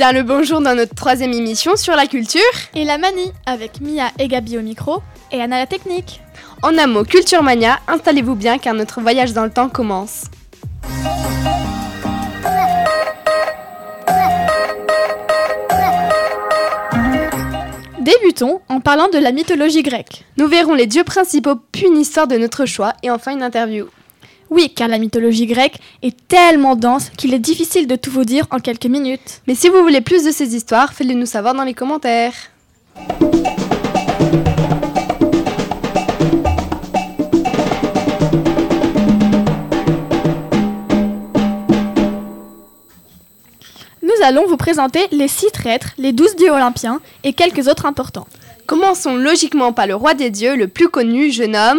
bien le bonjour dans notre 3e émission sur la culture. Et la manie, avec Mia et Gabi au micro et Anna à la technique. En un mot, Culture Mania, installez-vous bien car notre voyage dans le temps commence. Débutons en parlant de la mythologie grecque. Nous verrons les dieux principaux, puis une histoire de notre choix et enfin une interview. Oui, car la mythologie grecque est tellement dense qu'il est difficile de tout vous dire en quelques minutes. Mais si vous voulez plus de ces histoires, faites-le nous savoir dans les commentaires. Nous allons vous présenter les 6 traîtres, les 12 dieux olympiens et quelques autres importants. Commençons logiquement par le roi des dieux, le plus connu, je nomme...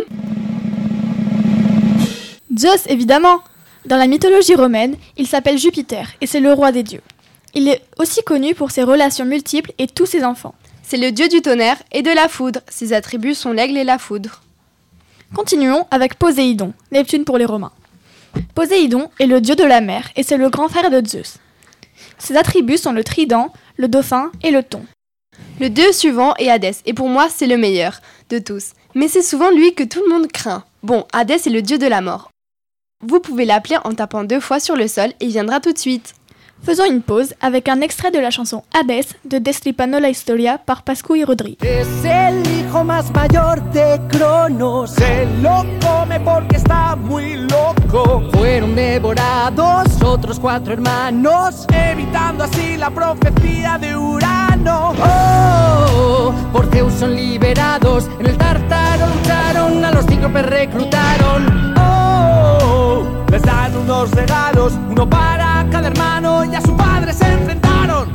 Zeus, évidemment. Dans la mythologie romaine, il s'appelle Jupiter et c'est le roi des dieux. Il est aussi connu pour ses relations multiples et tous ses enfants. C'est le dieu du tonnerre et de la foudre. Ses attributs sont l'aigle et la foudre. Continuons avec Poséidon, Neptune pour les Romains. Poséidon est le dieu de la mer et c'est le grand frère de Zeus. Ses attributs sont le trident, le dauphin et le thon. Le dieu suivant est Hadès, et pour moi c'est le meilleur de tous. Mais c'est souvent lui que tout le monde craint. Bon, Hadès est le dieu de la mort. Vous pouvez l'appeler en tapant 2 fois sur le sol et il viendra tout de suite. Faisons une pause avec un extrait de la chanson Hadès de Destripando la Historia par Pascu y Rodri. Es el hijo más mayor de Cronos. Se lo come porque está muy loco. Fueron devorados otros 4 hermanos, evitando así la profecía de Urano. Oh, por Zeus son liberados. En el Tártaro lucharon, a los cíclopes reclutaron. Oh, les dan unos regalos, uno para cada hermano, y a su padre se enfrentaron.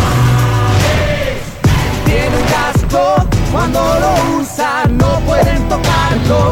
Tiene un casco, cuando lo usan no pueden tocarlo.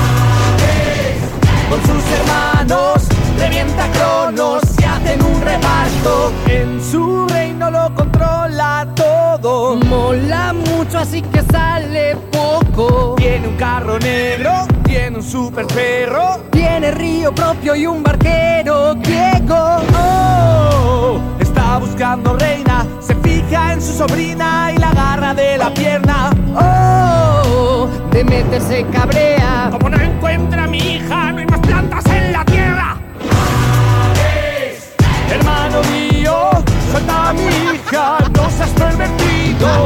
Con sus hermanos revienta a Cronos y hacen un reparto. En su reino lo controla todo. Mola mucho así que sale poco. Tiene un carro negro, tiene un super perro, tiene río propio y un barquero griego. Oh, está buscando reina, se fija en su sobrina y la agarra de la pierna. Oh, Demeter se cabrea. Como no encuentra a mi hija, no hay más plantas en la tierra. Hermano mío, suelta a mi hija, no seas pervertido.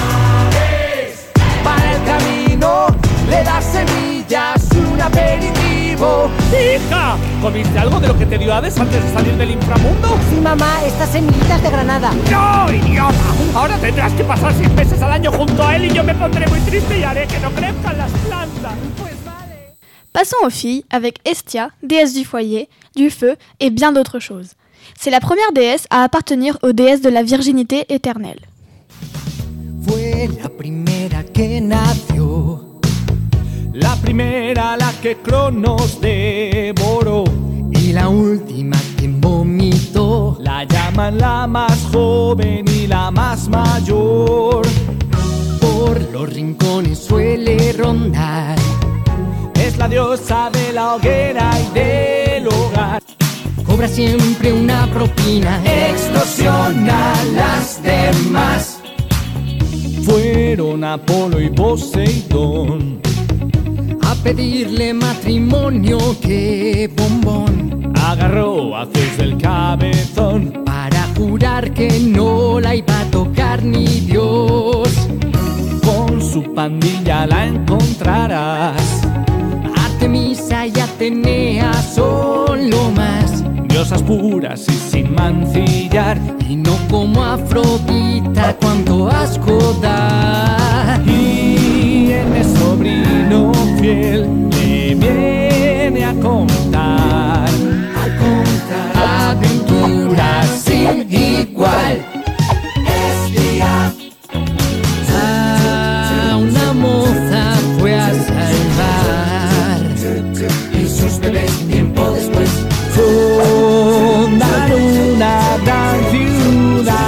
Para el camino le das semillas, un aperitivo. ¡Hija! ¿Comiste algo de lo que te dio Hades antes de salir del inframundo? Sí, mamá, estas semillitas de granada. ¡No, idiota! Ahora tendrás que pasar 6 meses al año junto a él y yo me pondré muy triste y haré que no crezcan las plantas. Pues vale. Passons aux filles avec Hestia, déesse du foyer, du feu et bien d'autres choses. C'est la première déesse à appartenir aux déesses de la virginité éternelle. Fue la primera que nació, la primera la que Cronos devoró, y la última que vomitó. La llaman la más joven y la más mayor. Por los rincones suele rondar, es la diosa de la hoguera y del hogar. Cobra siempre una propina, extorsiona a las demás. Fueron Apolo y Poseidón a pedirle matrimonio, qué bombón. Agarró a Zeus del cabezón para jurar que no la iba a tocar ni Dios. Con su pandilla la encontrarás. Artemisa y Atenea son lo más. Diosas puras y sin mancillar, y no como Afrodita, cuánto asco da. Y en el sobrino fiel le viene a contar aventuras sin igual. Hestia a una moza fue a salvar, y sus bebés tiempo después fundar una gran ciudad.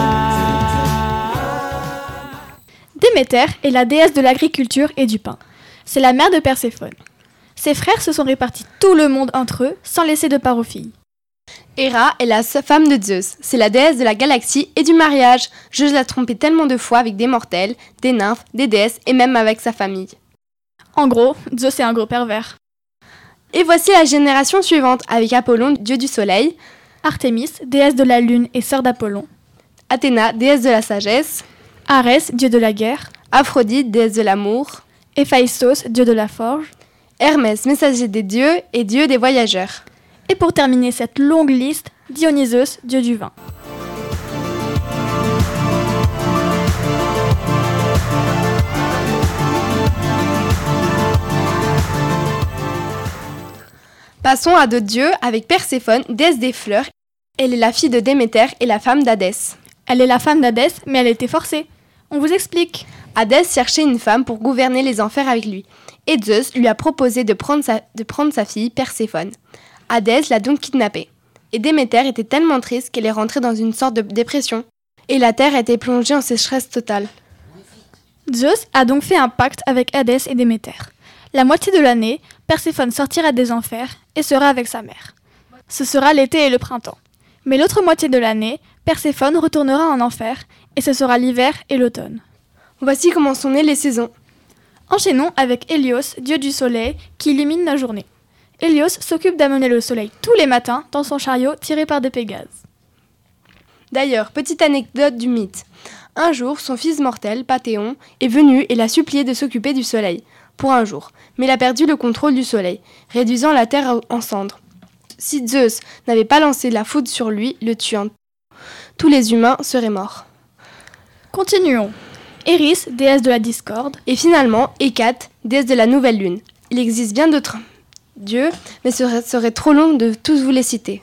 Déméter est la déesse de l'agriculture et du pain. C'est la mère de Perséphone. Ses frères se sont répartis tout le monde entre eux sans laisser de part aux filles. Héra est la femme de Zeus. C'est la déesse de la galaxie et du mariage. Zeus l'a trompée tellement de fois avec des mortels, des nymphes, des déesses et même avec sa famille. En gros, Zeus est un gros pervers. Et voici la génération suivante avec Apollon, dieu du soleil, Artémis, déesse de la lune et sœur d'Apollon. Athéna, déesse de la sagesse, Arès, dieu de la guerre. Aphrodite, déesse de l'amour, Héphaïstos, dieu de la forge. Hermès, messager des dieux et dieu des voyageurs. Et pour terminer cette longue liste, Dionysos, dieu du vin. Passons à d'autres dieux avec Perséphone, déesse des fleurs. Elle est la fille de Déméter et la femme d'Hadès. Elle est la femme d'Hadès, mais elle était forcée. On vous explique. Hadès cherchait une femme pour gouverner les enfers avec lui. Et Zeus lui a proposé de prendre sa fille, Perséphone. Hadès l'a donc kidnappée. Et Déméter était tellement triste qu'elle est rentrée dans une sorte de dépression. Et la terre était plongée en sécheresse totale. Zeus a donc fait un pacte avec Hadès et Déméter. La moitié de l'année, Perséphone sortira des enfers et sera avec sa mère. Ce sera l'été et le printemps. Mais l'autre moitié de l'année, Perséphone retournera en enfer et ce sera l'hiver et l'automne. Voici comment sont nées les saisons. Enchaînons avec Hélios, dieu du soleil, qui illumine la journée. Hélios s'occupe d'amener le soleil tous les matins dans son chariot tiré par des Pégases. D'ailleurs, petite anecdote du mythe. Un jour, son fils mortel, Pathéon, est venu et l'a supplié de s'occuper du soleil, pour un jour. Mais il a perdu le contrôle du soleil, réduisant la terre en cendres. Si Zeus n'avait pas lancé la foudre sur lui, le tuant, tous les humains seraient morts. Continuons. Eris, déesse de la discorde. Et finalement, Hécate, déesse de la nouvelle lune. Il existe bien d'autres dieux, mais ce serait trop long de tous vous les citer.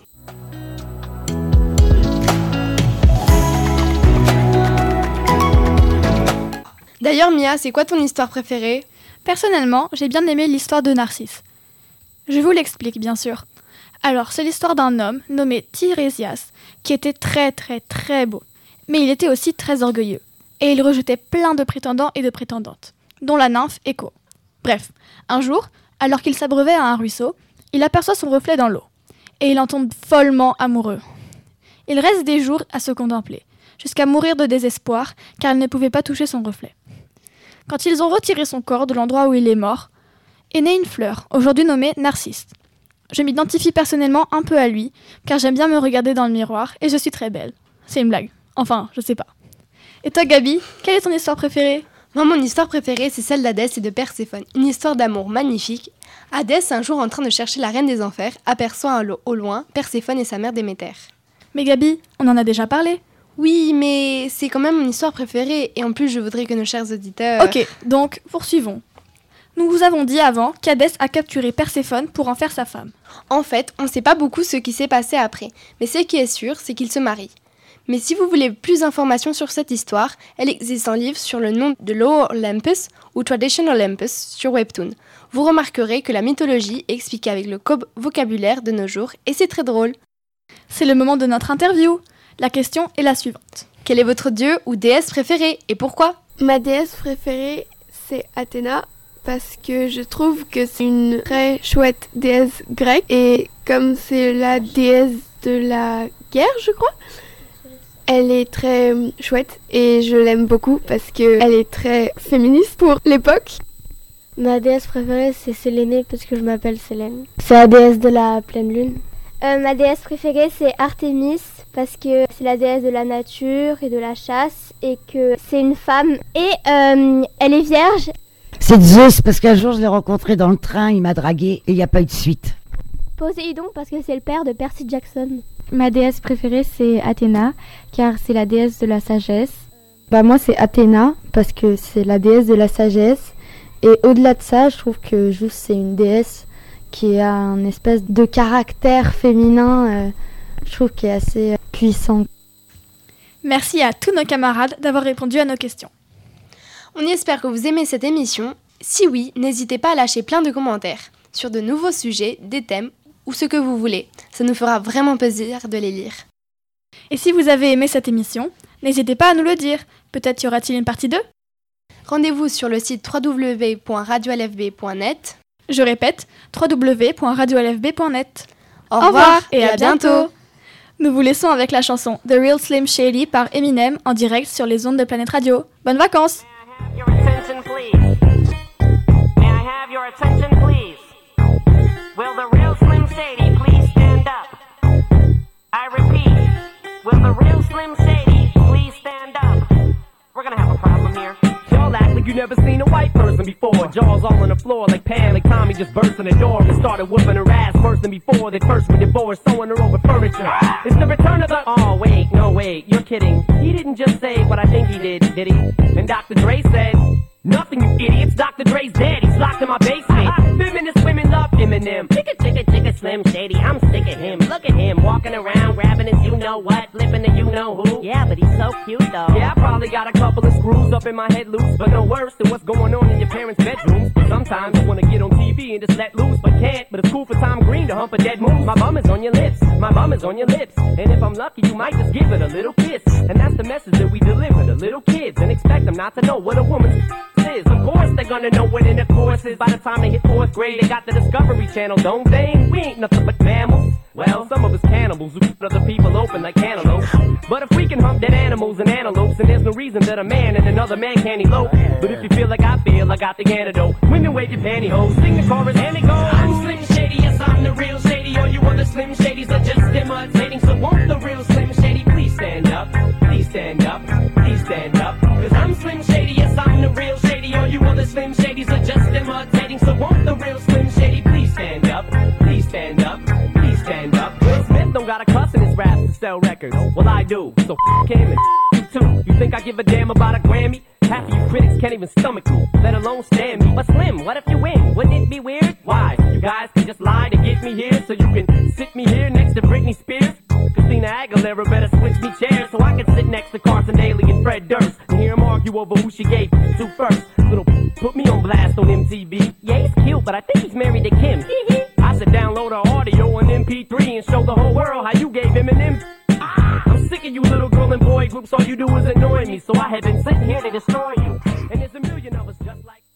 D'ailleurs, Mia, c'est quoi ton histoire préférée ? Personnellement, j'ai bien aimé l'histoire de Narcisse. Je vous l'explique, bien sûr. Alors, c'est l'histoire d'un homme nommé Tirésias, qui était très très très beau. Mais il était aussi très orgueilleux. Et il rejetait plein de prétendants et de prétendantes, dont la nymphe Écho. Bref, un jour, alors qu'il s'abreuvait à un ruisseau, il aperçoit son reflet dans l'eau. Et il en tombe follement amoureux. Il reste des jours à se contempler, jusqu'à mourir de désespoir, car il ne pouvait pas toucher son reflet. Quand ils ont retiré son corps de l'endroit où il est mort, est née une fleur, aujourd'hui nommée Narcisse. Je m'identifie personnellement un peu à lui, car j'aime bien me regarder dans le miroir et je suis très belle. C'est une blague. Enfin, je sais pas. Et toi, Gabi, quelle est ton histoire préférée ? Moi, mon histoire préférée, c'est celle d'Hadès et de Perséphone. Une histoire d'amour magnifique. Hadès, un jour en train de chercher la reine des enfers, aperçoit au loin Perséphone et sa mère Déméter. Mais Gabi, on en a déjà parlé. Oui, mais c'est quand même mon histoire préférée. Et en plus, je voudrais que nos chers auditeurs... Ok, donc poursuivons. Nous vous avons dit avant qu'Hadès a capturé Perséphone pour en faire sa femme. En fait, on ne sait pas beaucoup ce qui s'est passé après. Mais ce qui est sûr, c'est qu'ils se marient. Mais si vous voulez plus d'informations sur cette histoire, elle existe en livre sur le nom de Lore Olympus ou Tradition Olympus sur Webtoon. Vous remarquerez que la mythologie est expliquée avec le vocabulaire de nos jours et c'est très drôle. C'est le moment de notre interview. La question est la suivante. Quel est votre dieu ou déesse préférée et pourquoi ? Ma déesse préférée, c'est Athéna, parce que je trouve que c'est une très chouette déesse grecque. Et comme c'est la déesse de la guerre, je crois, elle est très chouette et je l'aime beaucoup parce qu'elle est très féministe pour l'époque. Ma déesse préférée, c'est Sélénée parce que je m'appelle Sélène. C'est la déesse de la pleine lune. Ma déesse préférée, c'est Artémis parce que c'est la déesse de la nature et de la chasse et que c'est une femme et elle est vierge. C'est Zeus parce qu'un jour je l'ai rencontré dans le train, il m'a dragué et il n'y a pas eu de suite. Poséidon parce que c'est le père de Percy Jackson. Ma déesse préférée, c'est Athéna, car c'est la déesse de la sagesse. Moi, c'est Athéna, parce que c'est la déesse de la sagesse. Et au-delà de ça, je trouve que juste c'est une déesse qui a un espèce de caractère féminin, je trouve, qui est assez puissant. Merci à tous nos camarades d'avoir répondu à nos questions. On espère que vous aimez cette émission. Si oui, n'hésitez pas à lâcher plein de commentaires sur de nouveaux sujets, des thèmes ou ce que vous voulez. Ça nous fera vraiment plaisir de les lire. Et si vous avez aimé cette émission, n'hésitez pas à nous le dire. Peut-être y aura-t-il une partie 2 ? Rendez-vous sur le site www.radiolfb.net. Je répète, www.radiolfb.net. Au revoir et à bientôt. Nous vous laissons avec la chanson The Real Slim Shady par Eminem en direct sur les ondes de Planète Radio. Bonnes vacances! Your attention, please. May I have your attention, please? Will the real Slim Shady please stand up? I repeat, will the real Slim Shady please stand up? We're gonna have a problem here. Y'all act like you never seen a white person before. Jaws all on the floor like Pam, like Tommy just burst in the door and started whooping her ass worse than before. They first were divorced, sewing her over furniture. It's the return of the... Oh, wait, no, wait, you're kidding. He didn't just say what I think he did he? And Dr. Dre said... Nothing, you idiots. Dr. Dre's dead. He's locked in my basement. Feminist women love Eminem. Chicka, Slim Shady. I'm sick of him. Look at him walking around, grabbing his you-know-what, flipping the you-know-who. Yeah, but he's so cute, though. Yeah, I probably got a couple of screws up in my head loose, but no worse than what's going on in your parents' bedrooms. Sometimes I want to get on TV and just let loose, but can't. But it's cool for Tom Green to hump a dead moose. My bum is on your lips. My bum is on your lips. And if I'm lucky, you might just give it a little kiss. And that's the message that we deliver to little kids and expect them not to know what a woman's is. Of course they're gonna know what in the course is. By the time they hit 4th grade, they got the Discovery Channel, don't they? We ain't nothing but mammals. Well, some of us cannibals who keep other people open like cantaloupes. But if we can hump dead animals and antelopes, then there's no reason that a man and another man can't elope. But if you feel like I feel, I got the antidote. Women wave your pantyhose, sing the chorus and it goes. I'm Slim Shady, yes I'm the real Shady. All you other Slim Shadys are just imitating. So won't the real Slim Shady please stand up? Please stand up, please stand up. Cause I'm Slim Shady, yes I'm the real Shady. All you other Slim Shadys are just imitating. So won't the real Slim Shady please stand up? Please stand up, please stand up. Will Smith don't got a cuss in his raps to sell records. Well I do, so him and you too. You think I give a damn about a Grammy? Half of you critics can't even stomach me, let alone stand me. But Slim, what if you win? Wouldn't it be weird? Why? You guys can just lie to get me here, so you can sit me here next to Britney Spears. Christina Aguilera better switch me chairs so I can sit next to Carson Daly and Fred Durst and hear them argue over who she gave to first. Little put me on blast on MTV. Yeah, he's cute, but I think he's married to Kim. I said download her audio on MP3 and show the whole world how you gave Eminem. I'm sick of you little girl and boy groups, all you do is annoy me. So I have been sitting here to destroy you.